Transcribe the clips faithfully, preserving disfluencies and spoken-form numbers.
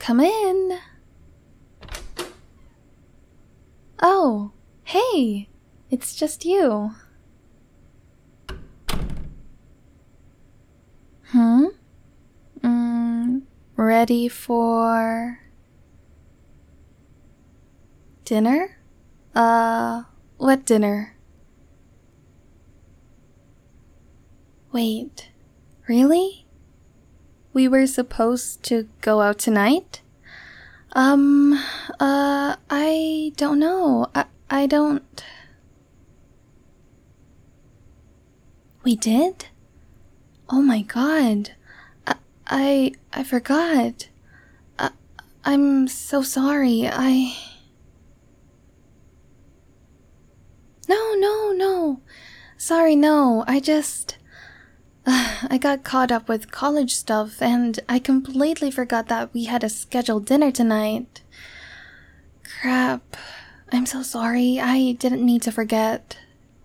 Come in. Oh, hey, it's just you. Hmm? Mm, ready for dinner? Uh, what dinner? Wait, really? We were supposed to go out tonight? Um, uh, I don't know. I, I don't... We did? Oh my god. I, I, I forgot. I, I'm so sorry. I... No, no, no. Sorry, no. I just... I got caught up with college stuff and I completely forgot that we had a scheduled dinner tonight. Crap. I'm so sorry. I didn't mean to forget.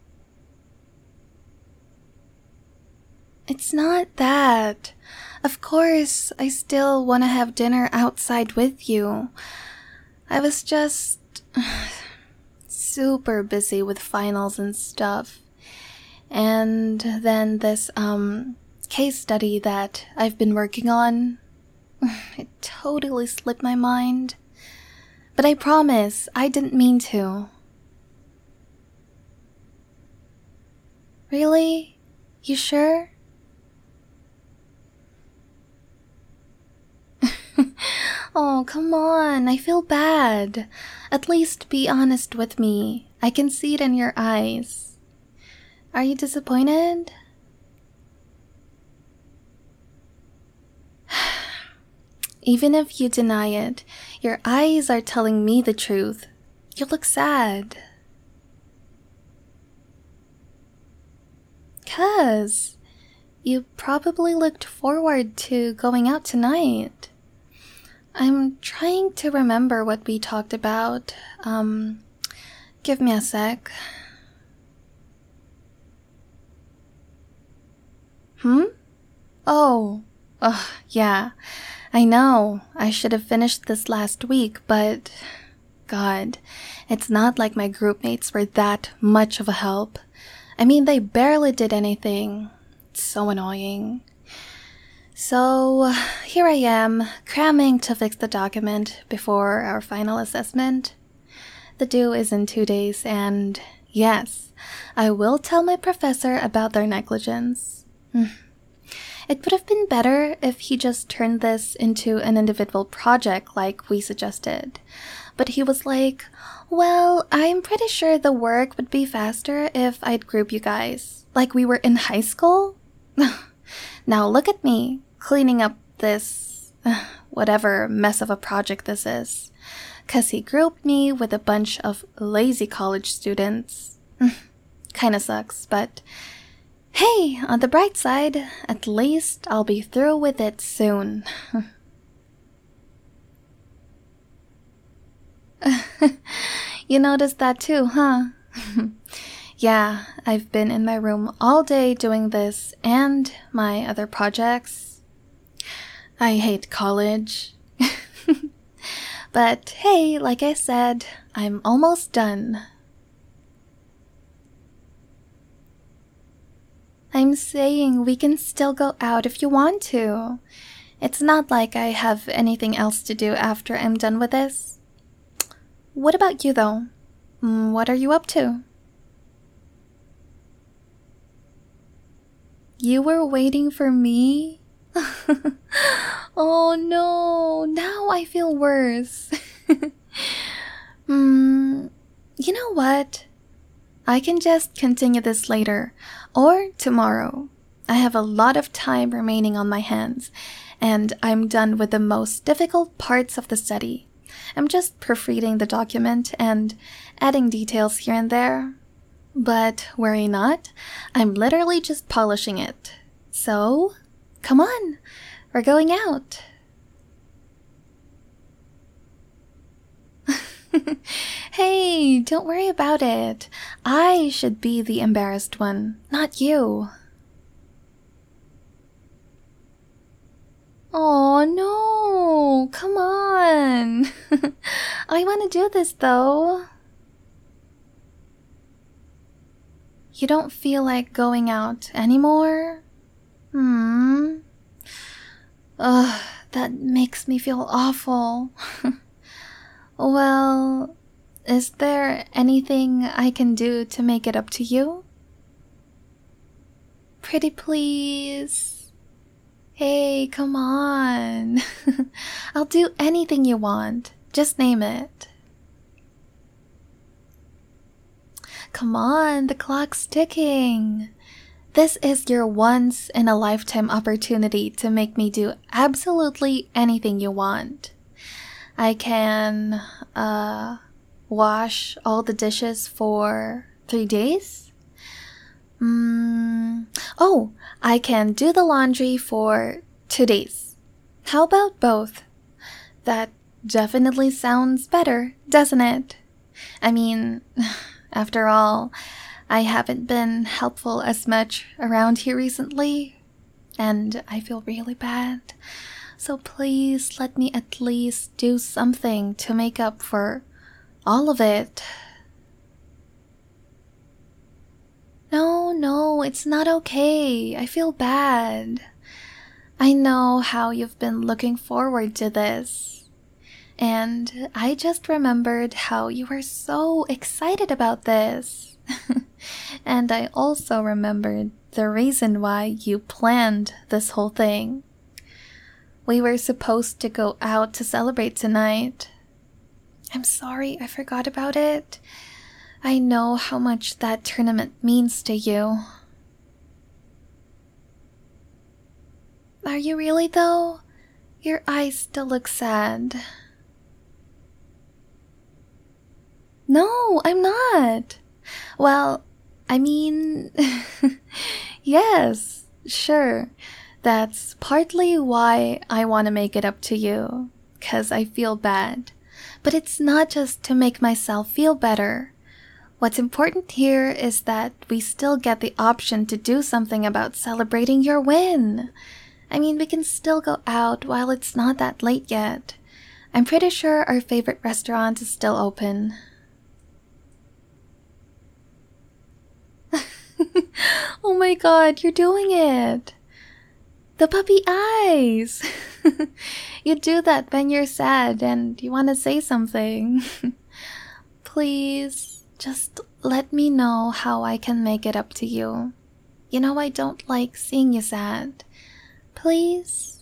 It's not that. Of course, I still want to have dinner outside with you. I was just super busy with finals and stuff. And then this, um, case study that I've been working on, it totally slipped my mind. But I promise, I didn't mean to. Really? You sure? Oh, come on, I feel bad. At least be honest with me. I can see it in your eyes. Are you disappointed? Even if you deny it, your eyes are telling me the truth. You look sad. 'Cause you probably looked forward to going out tonight. I'm trying to remember what we talked about. Um, give me a sec. Hmm? Oh, ugh, yeah. I know, I should have finished this last week, but... God, it's not like my group mates were that much of a help. I mean, they barely did anything. It's so annoying. So, here I am, cramming to fix the document before our final assessment. The due is in two days, and yes, I will tell my professor about their negligence. It would have been better if he just turned this into an individual project like we suggested. But he was like, well, I'm pretty sure the work would be faster if I'd group you guys, like we were in high school. Now look at me, cleaning up this, uh, whatever mess of a project this is. 'Cause he grouped me with a bunch of lazy college students. Kinda sucks, but... Hey, on the bright side, at least I'll be through with it soon. You noticed that too, huh? Yeah, I've been in my room all day doing this and my other projects. I hate college. But hey, like I said, I'm almost done. I'm saying we can still go out if you want to. It's not like I have anything else to do after I'm done with this. What about you, though? What are you up to? You were waiting for me? Oh no, now I feel worse. Hmm, you know what? I can just continue this later, or tomorrow. I have a lot of time remaining on my hands, and I'm done with the most difficult parts of the study. I'm just proofreading the document and adding details here and there. But worry not, I'm literally just polishing it. So, come on, we're going out. Hey, don't worry about it. I should be the embarrassed one, not you. Oh no, come on. on! I want to do this though. You don't feel like going out anymore? Hmm. Ugh, that makes me feel awful. Well, is there anything I can do to make it up to you? Pretty please. Hey, come on. I'll do anything you want. Just name it. Come on, the clock's ticking. This is your once in a lifetime opportunity to make me do absolutely anything you want. I can, uh, wash all the dishes for three days? Mm, oh, I can do the laundry for two days. How about both? That definitely sounds better, doesn't it? I mean, after all, I haven't been helpful as much around here recently, and I feel really bad. So please let me at least do something to make up for all of it. No, no, it's not okay. I feel bad. I know how you've been looking forward to this. And I just remembered how you were so excited about this. And I also remembered the reason why you planned this whole thing. We were supposed to go out to celebrate tonight. I'm sorry I forgot about it. I know how much that tournament means to you. Are you really though? Your eyes still look sad. No, I'm not. Well, I mean, yes, sure. That's partly why I want to make it up to you, 'cause I feel bad. But it's not just to make myself feel better. What's important here is that we still get the option to do something about celebrating your win. I mean, we can still go out while it's not that late yet. I'm pretty sure our favorite restaurant is still open. Oh my god, you're doing it! The puppy eyes! You do that when you're sad and you want to say something. Please, just let me know how I can make it up to you. You know I don't like seeing you sad. Please?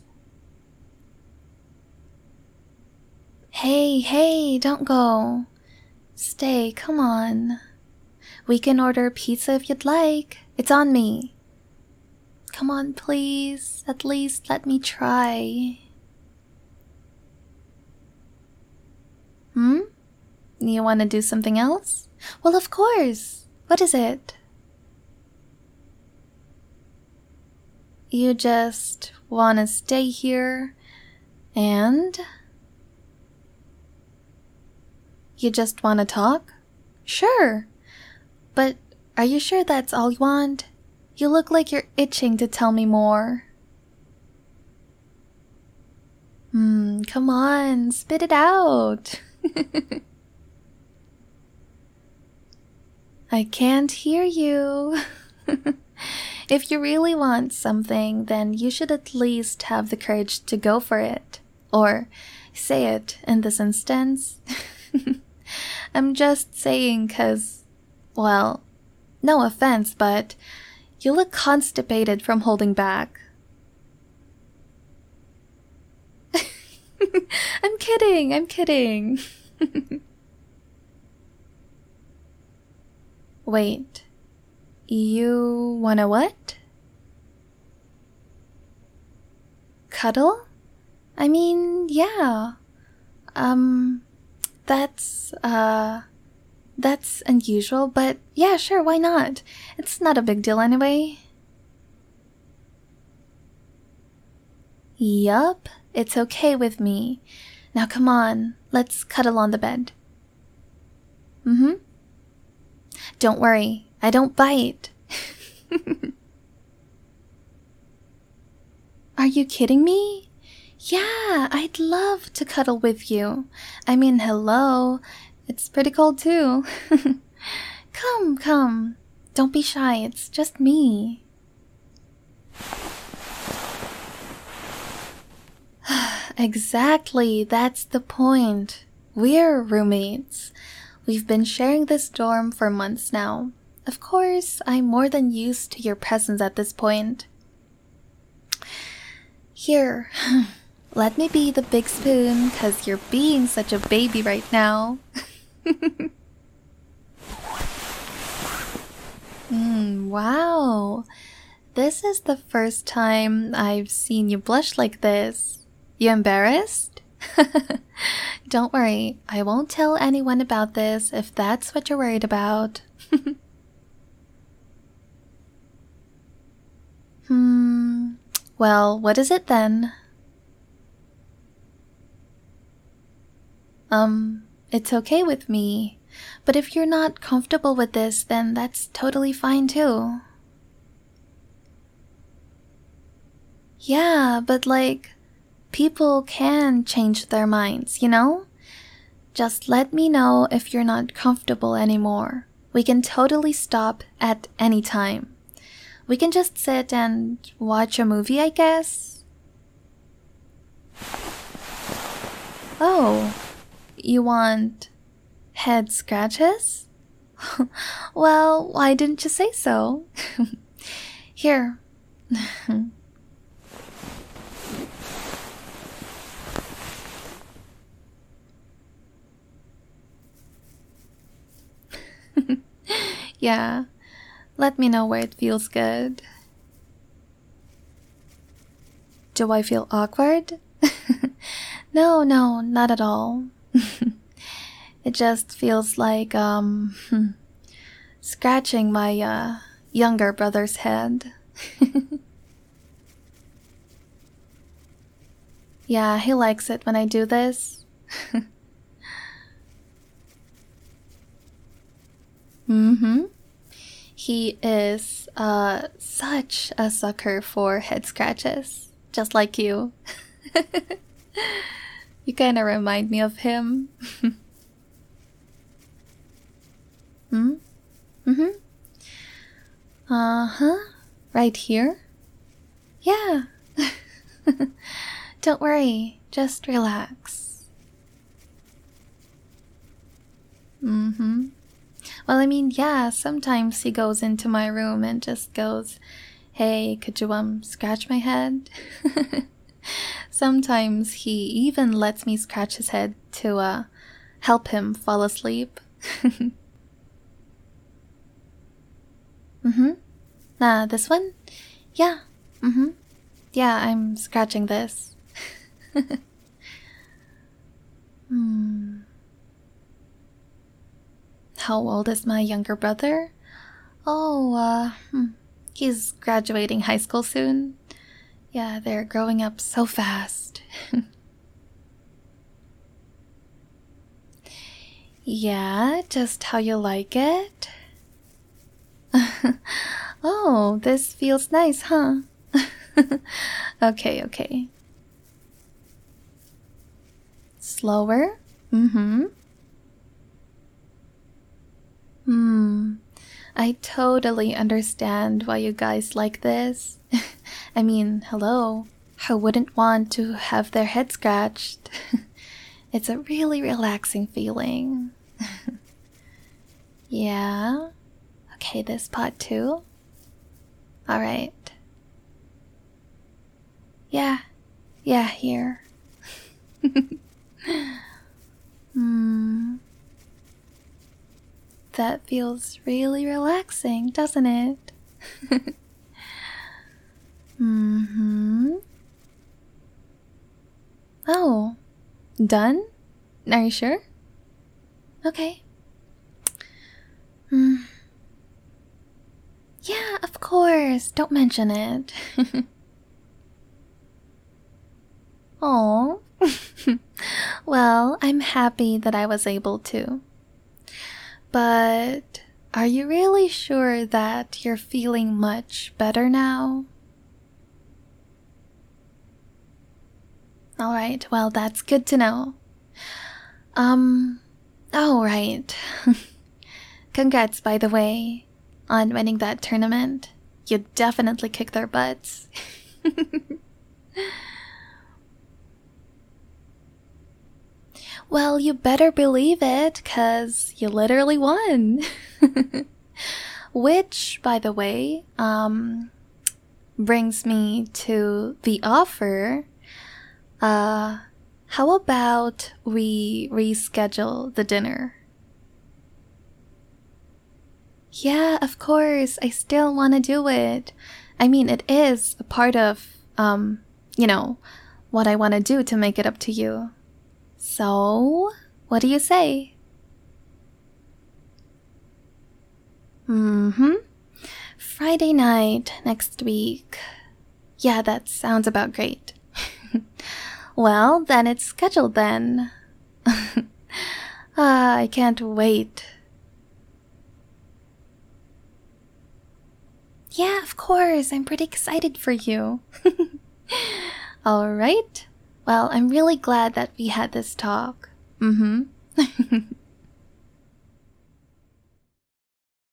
Hey, hey, don't go. Stay, come on. We can order pizza if you'd like. It's on me. Come on, please. At least let me try. Hmm? You want to do something else? Well, of course. What is it? You just want to stay here and... You just want to talk? Sure. But are you sure that's all you want? You look like you're itching to tell me more. Hmm, come on, spit it out. I can't hear you. If you really want something, then you should at least have the courage to go for it. Or say it in this instance. I'm just saying 'cause, well, no offense, but you look constipated from holding back. I'm kidding, I'm kidding. Wait, you wanna what? Cuddle? I mean, yeah. Um, that's, uh, that's unusual, but yeah, sure, why not? It's not a big deal anyway. Yup, it's okay with me. Now come on, let's cuddle on the bed. Mm-hmm. Don't worry, I don't bite. Are you kidding me? Yeah, I'd love to cuddle with you. I mean, hello. It's pretty cold too. Come, come. Don't be shy, it's just me. Exactly, that's the point. We're roommates. We've been sharing this dorm for months now. Of course, I'm more than used to your presence at this point. Here, let me be the big spoon, cause you're being such a baby right now. mm, wow. This is the first time I've seen you blush like this. You embarrassed? Don't worry, I won't tell anyone about this if that's what you're worried about. hmm, well, what is it then? Um, it's okay with me, but if you're not comfortable with this, then that's totally fine too. Yeah, but like, people can change their minds, you know? Just let me know if you're not comfortable anymore. We can totally stop at any time. We can just sit and watch a movie, I guess. Oh, you want head scratches? Well, why didn't you say so? Here. Yeah, let me know where it feels good. Do I feel awkward? No, no, not at all. It just feels like, um, scratching my, uh, younger brother's head. Yeah, he likes it when I do this. Mm-hmm. He is, uh, such a sucker for head scratches. Just like you. You kinda remind me of him. Hmm? Mm-hmm. Uh-huh. Right here? Yeah. Don't worry. Just relax. Mm-hmm. Well, I mean, yeah, sometimes he goes into my room and just goes, hey, could you, um, scratch my head? Sometimes he even lets me scratch his head to, uh, help him fall asleep. Mm-hmm. Uh, this one? Yeah. Mm-hmm. Yeah, I'm scratching this. Hmm. How old is my younger brother? Oh, uh, hmm. He's graduating high school soon. Yeah, they're growing up so fast. Yeah, just how you like it? Oh, this feels nice, huh? Okay, okay. Slower? Mm-hmm. Hmm. I totally understand why you guys like this. I mean, hello. Who wouldn't want to have their head scratched? It's a really relaxing feeling. Yeah? Okay, this part too? Alright. Yeah. Yeah, here. Hmm. That feels really relaxing, doesn't it? Mm-hmm. Oh, done? Are you sure? Okay. Hmm. Yeah, of course. Don't mention it. Oh. Well, I'm happy that I was able to. But are you really sure that you're feeling much better now? Alright, well, that's good to know. Um, alright. Congrats, by the way, on winning that tournament. You definitely kicked their butts. Well, you better believe it, cause you literally won. Which, by the way, um, brings me to the offer. Uh, how about we reschedule the dinner? Yeah, of course, I still want to do it. I mean, it is a part of, um, you know, what I want to do to make it up to you. So, what do you say? Mm-hmm. Friday night next week. Yeah, that sounds about great. Well, then it's scheduled then. Ah, I can't wait. Yeah, of course, I'm pretty excited for you. Alright. Well, I'm really glad that we had this talk. Mm-hmm.